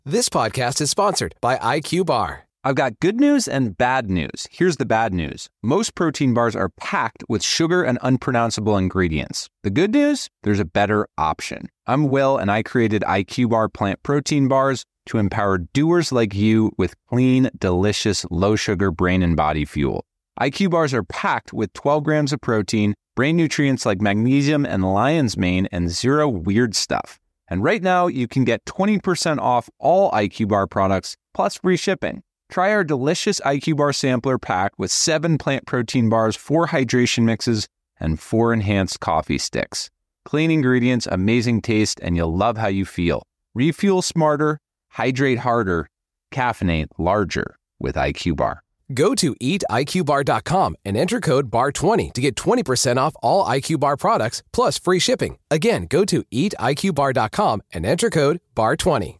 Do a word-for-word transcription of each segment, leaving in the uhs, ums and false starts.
This podcast is sponsored by I Q Bar. I've got good news and bad news. Here's the bad news. Most protein bars are packed with sugar and unpronounceable ingredients. The good news? There's a better option. I'm Will, and I created I Q Bar plant protein bars to empower doers like you with clean, delicious, low-sugar brain and body fuel. I Q Bars are packed with twelve grams of protein, brain nutrients like magnesium and lion's mane, and zero weird stuff. And right now, you can get twenty percent off all I Q Bar products, plus free shipping. Try our delicious I Q Bar sampler pack with seven plant protein bars, four hydration mixes, and four enhanced coffee sticks. Clean ingredients, amazing taste, and you'll love how you feel. Refuel smarter, hydrate harder, caffeinate larger with I Q Bar. Go to eat I Q bar dot com and enter code B A R twenty to get twenty percent off all I Q Bar products plus free shipping. Again, go to eat I Q bar dot com and enter code B A R twenty.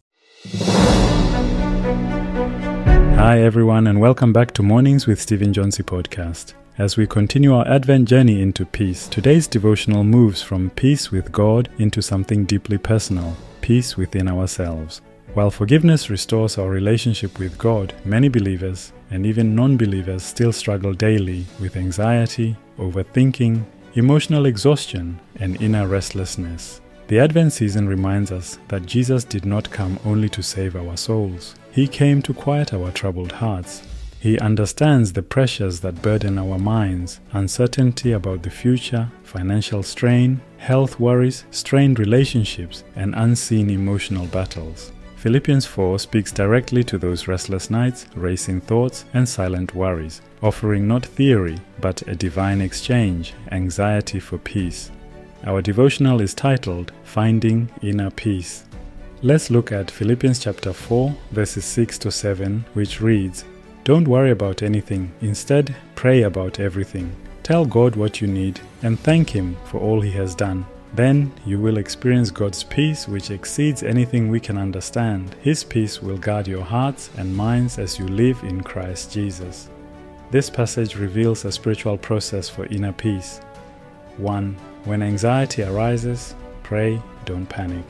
Hi everyone, and welcome back to Mornings with Stephen Johnson podcast. As we continue our Advent journey into peace, today's devotional moves from peace with God into something deeply personal, peace within ourselves. While forgiveness restores our relationship with God, many believers and even non-believers still struggle daily with anxiety, overthinking, emotional exhaustion, and inner restlessness. The Advent season reminds us that Jesus did not come only to save our souls. He came to quiet our troubled hearts. He understands the pressures that burden our minds, uncertainty about the future, financial strain, health worries, strained relationships, and unseen emotional battles. Philippians four speaks directly to those restless nights, racing thoughts, and silent worries, offering not theory, but a divine exchange, anxiety for peace. Our devotional is titled, Finding Inner Peace. Let's look at Philippians chapter four, verses six to seven, which reads, "Don't worry about anything. Instead, pray about everything. Tell God what you need, and thank Him for all He has done. Then you will experience God's peace, which exceeds anything we can understand. His peace will guard your hearts and minds as you live in Christ Jesus." This passage reveals a spiritual process for inner peace. one. When anxiety arises, pray, don't panic.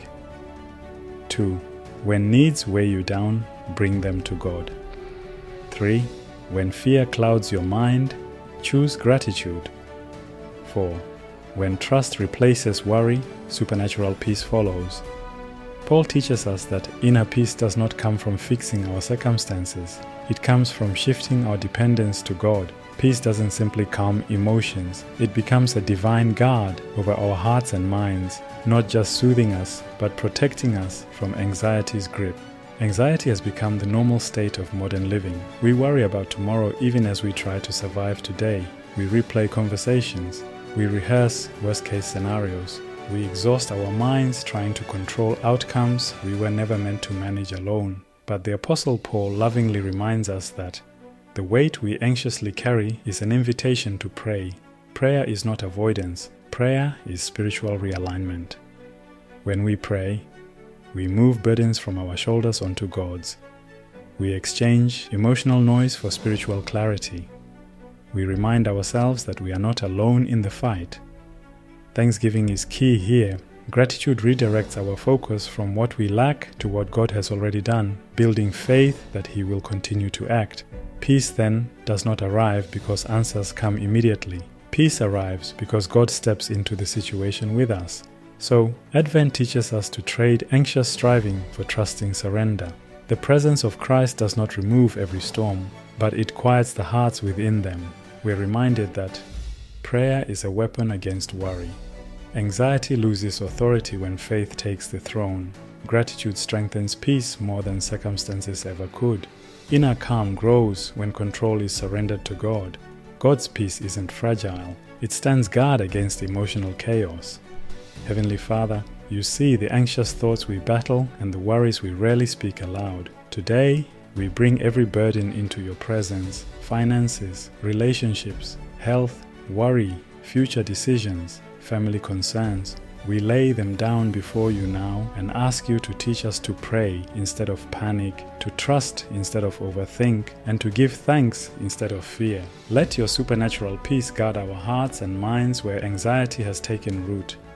two. When needs weigh you down, bring them to God. three. When fear clouds your mind, choose gratitude. four. When trust replaces worry, supernatural peace follows. Paul teaches us that inner peace does not come from fixing our circumstances. It comes from shifting our dependence to God. Peace doesn't simply calm emotions. It becomes a divine guard over our hearts and minds, not just soothing us, but protecting us from anxiety's grip. Anxiety has become the normal state of modern living. We worry about tomorrow even as we try to survive today. We replay conversations. We rehearse worst-case scenarios. We exhaust our minds trying to control outcomes we were never meant to manage alone. But the Apostle Paul lovingly reminds us that the weight we anxiously carry is an invitation to pray. Prayer is not avoidance. Prayer is spiritual realignment. When we pray, we move burdens from our shoulders onto God's. We exchange emotional noise for spiritual clarity. We remind ourselves that we are not alone in the fight. Thanksgiving is key here. Gratitude redirects our focus from what we lack to what God has already done, building faith that He will continue to act. Peace then does not arrive because answers come immediately. Peace arrives because God steps into the situation with us. So, Advent teaches us to trade anxious striving for trusting surrender. The presence of Christ does not remove every storm, but it quiets the hearts within them. We're reminded that prayer is a weapon against worry. Anxiety loses authority when faith takes the throne. Gratitude strengthens peace more than circumstances ever could. Inner calm grows when control is surrendered to God. God's peace isn't fragile. It stands guard against emotional chaos. Heavenly Father, you see the anxious thoughts we battle and the worries we rarely speak aloud. Today, we bring every burden into your presence. Finances, relationships, health, worry, future decisions, family concerns. We lay them down before you now and ask you to teach us to pray instead of panic, to trust instead of overthink, and to give thanks instead of fear. Let your supernatural peace guard our hearts and minds where anxiety has taken root.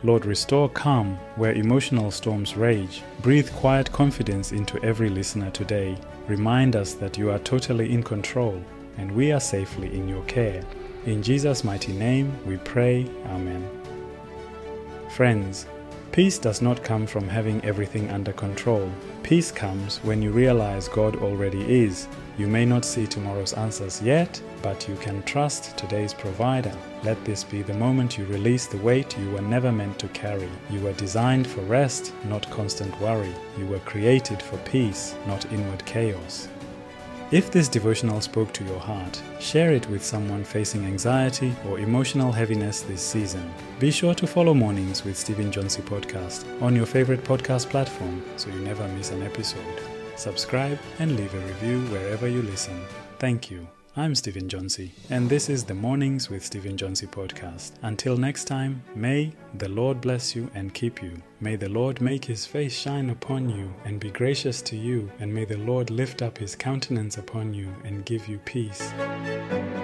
Lord, restore calm where emotional storms rage. Breathe quiet confidence into every listener today. Remind us that you are totally in control and we are safely in your care. In Jesus' mighty name we pray. Amen. Friends, peace does not come from having everything under control. Peace comes when you realize God already is. You may not see tomorrow's answers yet, but you can trust today's provider. Let this be the moment you release the weight you were never meant to carry. You were designed for rest, not constant worry. You were created for peace, not inward chaos. If this devotional spoke to your heart, share it with someone facing anxiety or emotional heaviness this season. Be sure to follow Mornings with Stephen Johnson podcast on your favorite podcast platform so you never miss an episode. Subscribe and leave a review wherever you listen. Thank you. I'm Stephen Johnson, and this is the Mornings with Stephen Johnson podcast. Until next time, may the Lord bless you and keep you. May the Lord make his face shine upon you and be gracious to you, and may the Lord lift up his countenance upon you and give you peace.